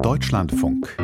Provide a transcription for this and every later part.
Deutschlandfunk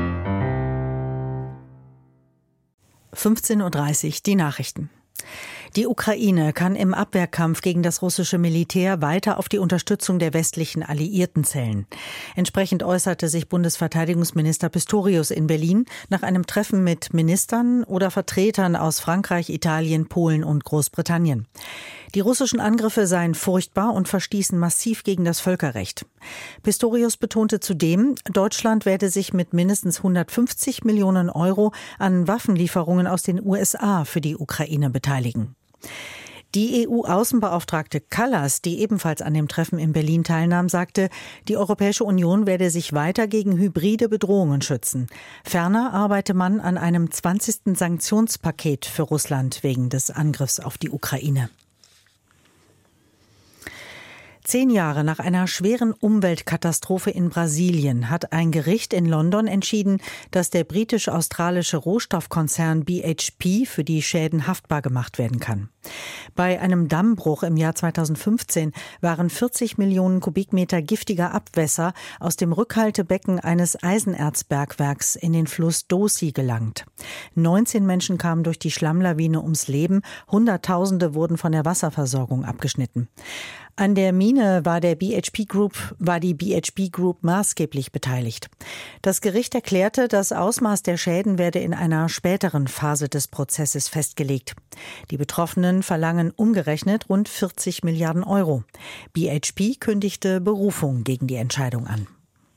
15:30 Uhr, die Nachrichten. Die Ukraine kann im Abwehrkampf gegen das russische Militär weiter auf die Unterstützung der westlichen Alliierten zählen. Entsprechend äußerte sich Bundesverteidigungsminister Pistorius in Berlin nach einem Treffen mit Ministern oder Vertretern aus Frankreich, Italien, Polen und Großbritannien. Die russischen Angriffe seien furchtbar und verstießen massiv gegen das Völkerrecht. Pistorius betonte zudem, Deutschland werde sich mit mindestens 150 Millionen Euro an Waffenlieferungen aus den USA für die Ukraine beteiligen. Die EU-Außenbeauftragte Kallas, die ebenfalls an dem Treffen in Berlin teilnahm, sagte, die Europäische Union werde sich weiter gegen hybride Bedrohungen schützen. Ferner arbeite man an einem 20. Sanktionspaket für Russland wegen des Angriffs auf die Ukraine. 10 Jahre nach einer schweren Umweltkatastrophe in Brasilien hat ein Gericht in London entschieden, dass der britisch-australische Rohstoffkonzern BHP für die Schäden haftbar gemacht werden kann. Bei einem Dammbruch im Jahr 2015 waren 40 Millionen Kubikmeter giftiger Abwässer aus dem Rückhaltebecken eines Eisenerzbergwerks in den Fluss Doce gelangt. 19 Menschen kamen durch die Schlammlawine ums Leben, Hunderttausende wurden von der Wasserversorgung abgeschnitten. An der Mine war die BHP Group maßgeblich beteiligt. Das Gericht erklärte, das Ausmaß der Schäden werde in einer späteren Phase des Prozesses festgelegt. Die Betroffenen verlangen umgerechnet rund 40 Milliarden Euro. BHP kündigte Berufung gegen die Entscheidung an.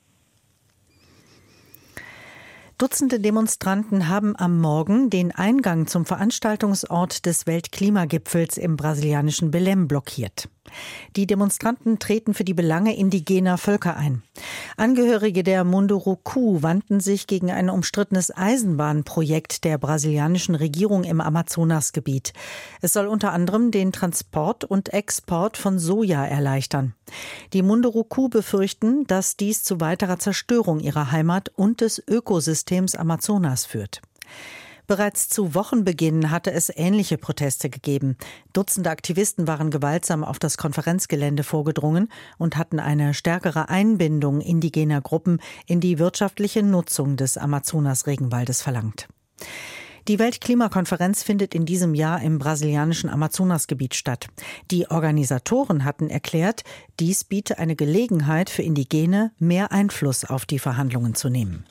Dutzende Demonstranten haben am Morgen den Eingang zum Veranstaltungsort des Weltklimagipfels im brasilianischen Belém blockiert. Die Demonstranten treten für die Belange indigener Völker ein. Angehörige der Munduruku wandten sich gegen ein umstrittenes Eisenbahnprojekt der brasilianischen Regierung im Amazonasgebiet. Es soll unter anderem den Transport und Export von Soja erleichtern. Die Munduruku befürchten, dass dies zu weiterer Zerstörung ihrer Heimat und des Ökosystems Amazonas führt. Bereits zu Wochenbeginn hatte es ähnliche Proteste gegeben. Dutzende Aktivisten waren gewaltsam auf das Konferenzgelände vorgedrungen und hatten eine stärkere Einbindung indigener Gruppen in die wirtschaftliche Nutzung des Amazonas-Regenwaldes verlangt. Die Weltklimakonferenz findet in diesem Jahr im brasilianischen Amazonasgebiet statt. Die Organisatoren hatten erklärt, dies biete eine Gelegenheit für Indigene, mehr Einfluss auf die Verhandlungen zu nehmen.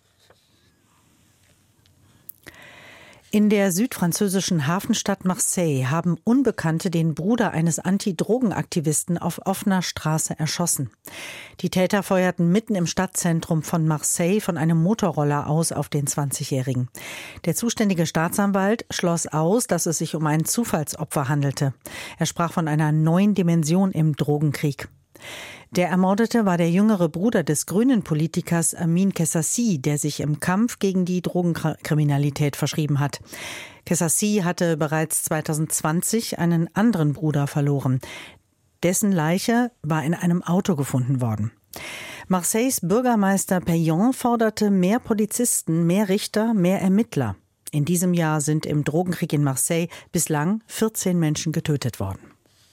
In der südfranzösischen Hafenstadt Marseille haben Unbekannte den Bruder eines Anti-Drogen-Aktivisten auf offener Straße erschossen. Die Täter feuerten mitten im Stadtzentrum von Marseille von einem Motorroller aus auf den 20-Jährigen. Der zuständige Staatsanwalt schloss aus, dass es sich um ein Zufallsopfer handelte. Er sprach von einer neuen Dimension im Drogenkrieg. Der Ermordete war der jüngere Bruder des grünen Politikers Amin Kessassi, der sich im Kampf gegen die Drogenkriminalität verschrieben hat. Kessassi hatte bereits 2020 einen anderen Bruder verloren. Dessen Leiche war in einem Auto gefunden worden. Marseilles Bürgermeister Payon forderte mehr Polizisten, mehr Richter, mehr Ermittler. In diesem Jahr sind im Drogenkrieg in Marseille bislang 14 Menschen getötet worden.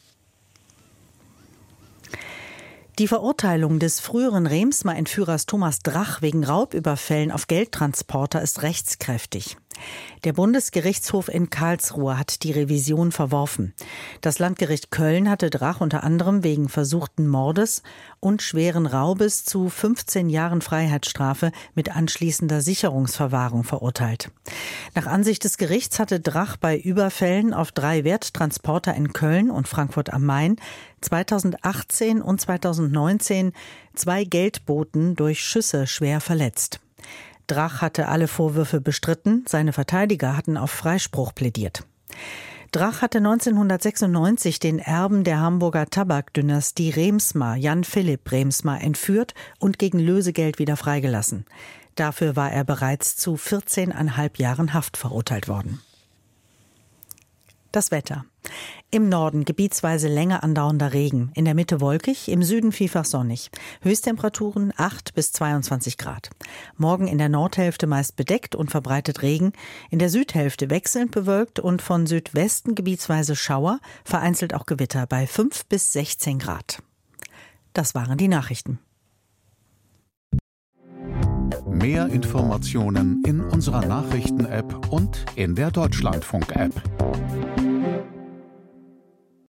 Die Verurteilung des früheren Reemtsma-Entführers Thomas Drach wegen Raubüberfällen auf Geldtransporter ist rechtskräftig. Der Bundesgerichtshof in Karlsruhe hat die Revision verworfen. Das Landgericht Köln hatte Drach unter anderem wegen versuchten Mordes und schweren Raubes zu 15 Jahren Freiheitsstrafe mit anschließender Sicherungsverwahrung verurteilt. Nach Ansicht des Gerichts hatte Drach bei Überfällen auf 3 Werttransporter in Köln und Frankfurt am Main 2018 und 2019 2 Geldboten durch Schüsse schwer verletzt. Drach hatte alle Vorwürfe bestritten, seine Verteidiger hatten auf Freispruch plädiert. Drach hatte 1996 den Erben der Hamburger Tabakdynastie Reemtsma, Jan Philipp Reemtsma, entführt und gegen Lösegeld wieder freigelassen. Dafür war er bereits zu 14,5 Jahren Haft verurteilt worden. Das Wetter. Im Norden gebietsweise länger andauernder Regen, in der Mitte wolkig, im Süden vielfach sonnig. Höchsttemperaturen 8 bis 22 Grad. Morgen in der Nordhälfte meist bedeckt und verbreitet Regen, in der Südhälfte wechselnd bewölkt und von Südwesten gebietsweise Schauer, vereinzelt auch Gewitter bei 5 bis 16 Grad. Das waren die Nachrichten. Mehr Informationen in unserer Nachrichten-App und in der Deutschlandfunk-App.